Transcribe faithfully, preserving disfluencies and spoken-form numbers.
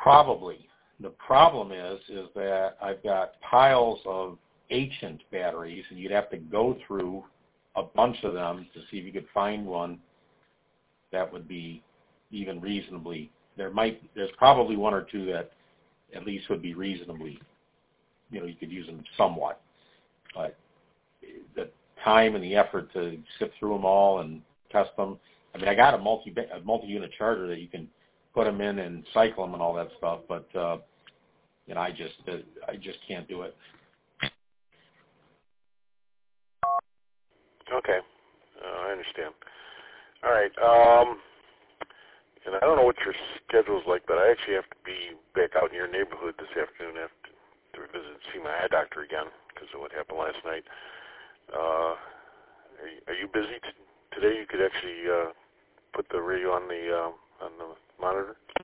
Probably. The problem is, is that I've got piles of ancient batteries, and you'd have to go through a bunch of them to see if you could find one that would be even reasonably. There might, there's probably one or two that at least would be reasonably, you know, you could use them somewhat. But the time and the effort to sift through them all and test them. I mean, I got a multi a multi-unit charger that you can put them in and cycle them and all that stuff, but uh, you know, I just uh, I just can't do it. Okay, uh, I understand. All right, um, and I don't know what your schedule's like, but I actually have to be back out in your neighborhood this afternoon. I have to, to visit and see my eye doctor again because of what happened last night. Uh, are, you, are you busy t- today? You could actually uh, put the radio on the uh, on the monitor.